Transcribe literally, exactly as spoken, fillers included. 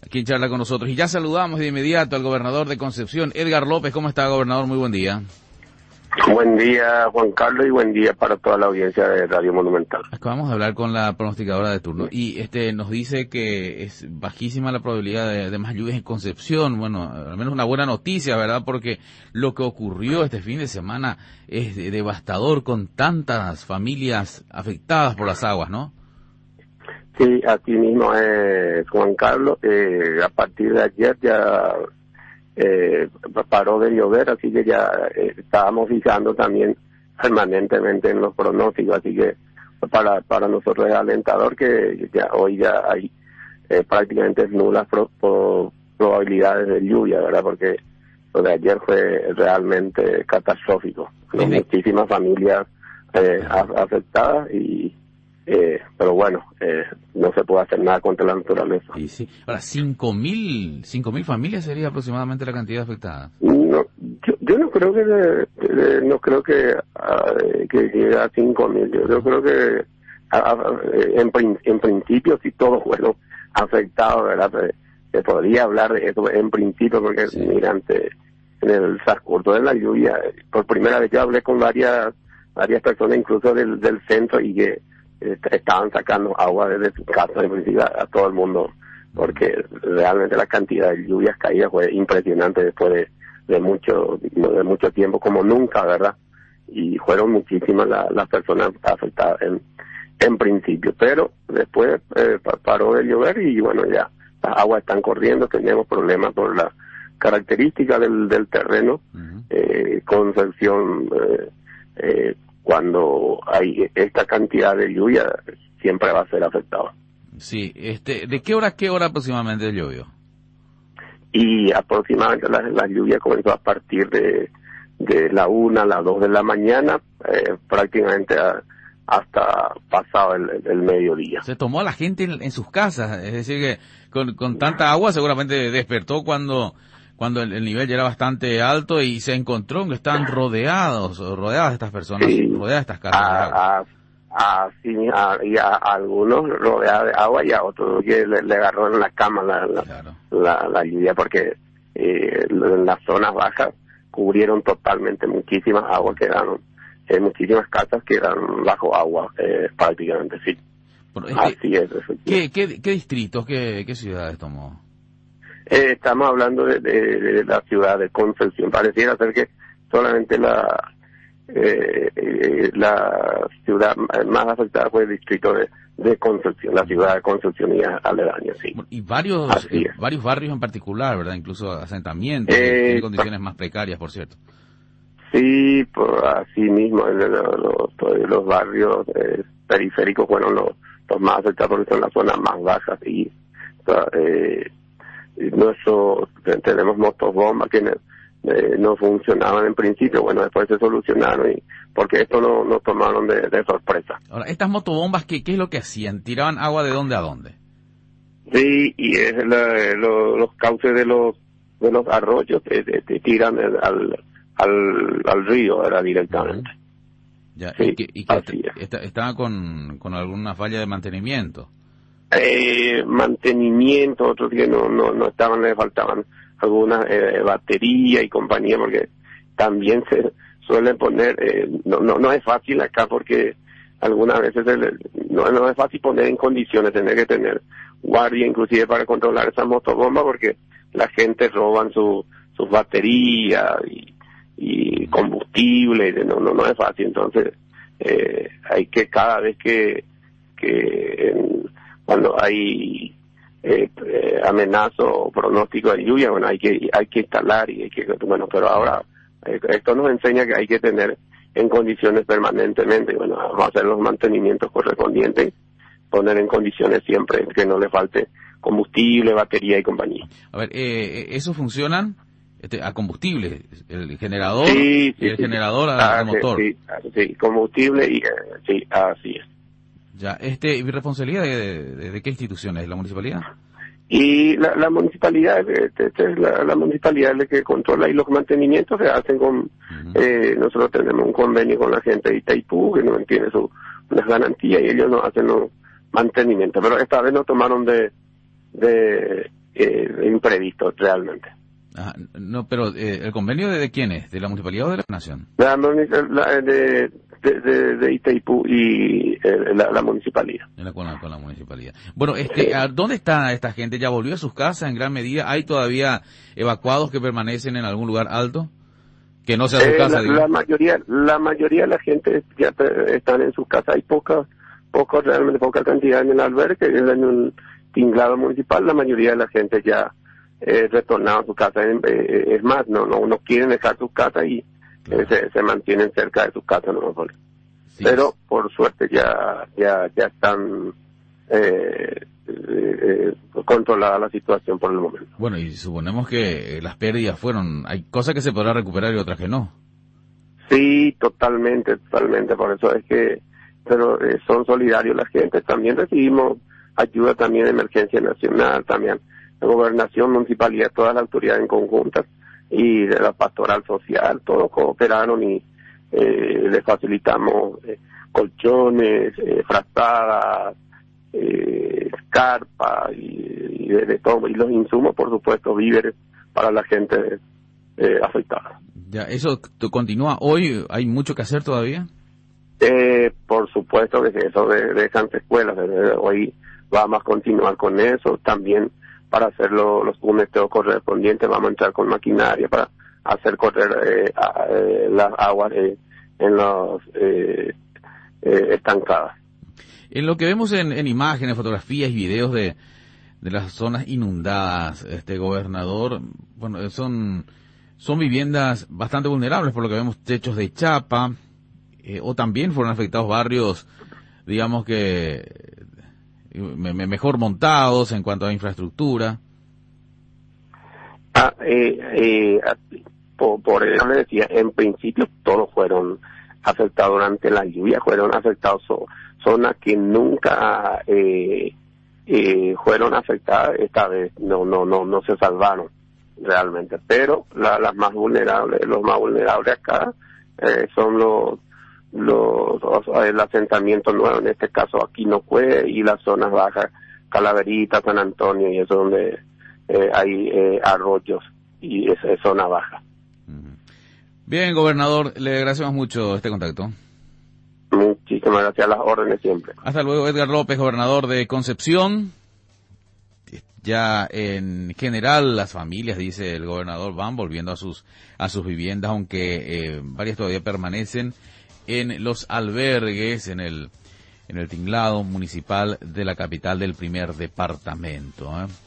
quien charla con nosotros. Y ya saludamos de inmediato al gobernador de Concepción, Edgar López. ¿Cómo está, gobernador? Muy buen día. Buen día, Juan Carlos, y buen día para toda la audiencia de Radio Monumental. Acabamos de hablar con la pronosticadora de turno y este nos dice que es bajísima la probabilidad de, de más lluvias en Concepción. Bueno, al menos una buena noticia, ¿verdad? Porque lo que ocurrió este fin de semana es devastador con tantas familias afectadas por las aguas, ¿no? Sí, así mismo es, Juan Carlos. Eh, a partir de ayer ya eh, paró de llover, así que ya eh, estábamos fijando también permanentemente en los pronósticos, así que para para nosotros es alentador que ya hoy ya hay eh, prácticamente nulas pro, pro, probabilidades de lluvia, ¿verdad? Porque lo de ayer fue realmente catastrófico. Hay muchísimas familias eh, afectadas y Eh, pero bueno, eh, no se puede hacer nada contra la naturaleza. Sí, sí. Ahora, cinco mil, cinco mil familias sería aproximadamente la cantidad afectada. No, yo, yo no creo que, de, de, no creo que, uh, que llegue a cinco mil. Yo, yo creo que uh, en, en principio si todos fueron afectados, ¿verdad? Se, se podría hablar de eso en principio, porque sí. Mira, ante, en el transcurso de la lluvia, por primera vez yo hablé con varias varias personas, incluso del, del centro, y que estaban sacando agua desde su casa en principio a, a todo el mundo, porque realmente la cantidad de lluvias caídas fue impresionante después de, de mucho de mucho tiempo, como nunca, ¿verdad? Y fueron muchísimas la, las personas afectadas en, en principio, pero después eh, paró de llover y bueno, ya las aguas están corriendo. Tenemos problemas por la característica del, del terreno. Uh-huh. eh, Concepción eh, eh, cuando hay esta cantidad de lluvia, siempre va a ser afectado. Sí, este, ¿de qué hora a qué hora aproximadamente llovió? Y aproximadamente la, la lluvia comenzó a partir de, de la una a las dos de la mañana, eh, prácticamente a, hasta pasado el, el mediodía. Se tomó a la gente en, en sus casas, es decir que con, con tanta agua seguramente despertó cuando... cuando el, el nivel ya era bastante alto y se encontró que estaban rodeados, rodeadas estas personas, sí, rodeadas estas casas. A, a, a, sí, a, y a, a algunos rodeados de agua y a otros que le, le agarró en la cama la, la, claro. la, la lluvia, porque eh, en las zonas bajas cubrieron totalmente muchísimas aguas, quedaron eh, muchísimas casas que eran bajo agua eh, prácticamente, sí. Pero, Así es. ¿Qué, qué, ¿Qué distritos, qué, qué ciudades tomó? Eh, estamos hablando de, de, de la ciudad de Concepción. Pareciera ser que solamente la eh, eh, la ciudad más afectada fue el distrito de, de Concepción, la ciudad de Concepción y aledaños, sí. Y varios eh, varios barrios en particular, ¿verdad? Incluso asentamientos eh, en condiciones más precarias, por cierto. Sí, por así mismo, los, los, los barrios eh, periféricos fueron los, los más afectados porque son las zonas más bajas y eh, Nuestro, tenemos motobombas que eh, no funcionaban en principio, bueno, después se solucionaron y porque esto no nos tomaron de, de sorpresa. Ahora, estas motobombas, ¿qué, ¿qué es lo que hacían? ¿Tiraban agua de dónde a dónde? Sí, y es la, lo, los cauces de los de los arroyos te, te, te tiran el, al, al al río, era directamente. Uh-huh. Ya, sí, y que, y que est- estaban con, con alguna falla de mantenimiento. Eh, mantenimiento, otros que no no no estaban, le faltaban algunas eh, baterías y compañía, porque también se suelen poner, eh, no no no es fácil acá porque algunas veces se le, no, no es fácil poner en condiciones, tener que tener guardia inclusive para controlar esas motobombas, porque la gente roban su sus baterías y, y combustible, no no no es fácil. Entonces eh, hay que cada vez que que en, cuando hay eh, eh, amenaza o pronóstico de lluvia, bueno, hay que hay que instalar y hay que, bueno, pero ahora eh, esto nos enseña que hay que tener en condiciones permanentemente, bueno, vamos a hacer los mantenimientos correspondientes, poner en condiciones siempre que no le falte combustible, batería y compañía. A ver, eh, ¿eso funcionan este, a combustible? ¿El generador? Sí, sí, el sí, generador sí. al Ah, motor. Sí, sí, combustible y eh, sí, así es. Ya, este, ¿y responsabilidad de, de, de qué institución es? ¿La municipalidad? Y la, la municipalidad, este, este es la, la municipalidad es la que controla, y los mantenimientos se hacen con, uh-huh. eh, nosotros tenemos un convenio con la gente de Itaipú, que nos tiene su, unas garantías, y ellos nos hacen los mantenimientos, pero esta vez nos tomaron de, de eh, imprevisto realmente. Ah, no, pero eh, ¿el convenio de, de quién es? ¿De la municipalidad o de la nación? La, la, de, de, de, de Itaipú y eh, la, la municipalidad. En la, con, la, con la municipalidad. Bueno, este, ¿dónde está esta gente? ¿Ya volvió a sus casas en gran medida? ¿Hay todavía evacuados que permanecen en algún lugar alto? Que no sea su eh, casa, la, digamos. la mayoría, la mayoría de la gente ya están en sus casas. Hay poca, poca, realmente poca cantidad en el albergue, en un tinglado municipal. La mayoría de la gente ya eh, retornado a su casa. Eh, es más, no, no, no quieren dejar sus casas y Claro. eh, se, se mantienen cerca de sus casas, no Sí. Pero por suerte ya, ya, ya están eh, eh, controlada la situación por el momento. Bueno, y suponemos que las pérdidas fueron, hay cosas que se podrán recuperar y otras que no. Sí, totalmente, totalmente. Por eso es que, pero eh, son solidarios la gente. También recibimos ayuda también de emergencia nacional, también la gobernación, municipalidad, todas las autoridades en conjunta y de la pastoral social, todos cooperaron y eh, les facilitamos eh, colchones, eh, frazadas, eh, carpa y, y de, de todo, y los insumos, por supuesto, víveres para la gente eh, afectada. Ya, ¿eso t- continúa hoy? ¿Hay mucho que hacer todavía? Eh, por supuesto que eso de, dejan secuelas, desde hoy vamos a continuar con eso, también para hacer lo, los pumeteos correspondientes vamos a entrar con maquinaria para hacer correr eh, a, eh, las aguas eh, en los eh, eh, estancadas. En lo que vemos en, en imágenes, fotografías y videos de, de las zonas inundadas, este gobernador, bueno, son, son viviendas bastante vulnerables, por lo que vemos techos de chapa, eh, o también fueron afectados barrios, digamos que me, me, mejor montados en cuanto a infraestructura. Ah, eh, eh, por, por eso le decía, en principio todos fueron afectados durante la lluvia, fueron afectados so, zonas que nunca eh, eh, fueron afectadas, esta vez no no no no se salvaron realmente, pero la, las más vulnerables, los más vulnerables acá eh, son los los, los el asentamiento nuevo, en este caso Aquinocue y las zonas bajas, Calaverita, San Antonio, y eso donde eh, hay eh, arroyos y es, es zona baja. Bien, gobernador, le agradecemos mucho este contacto. Muchísimas gracias, a las órdenes siempre. Hasta luego, Edgar López, gobernador de Concepción. Ya en general las familias, dice el gobernador, van volviendo a sus a sus viviendas, aunque eh, varias todavía permanecen en los albergues, en el en el tinglado municipal de la capital del primer departamento, ¿eh?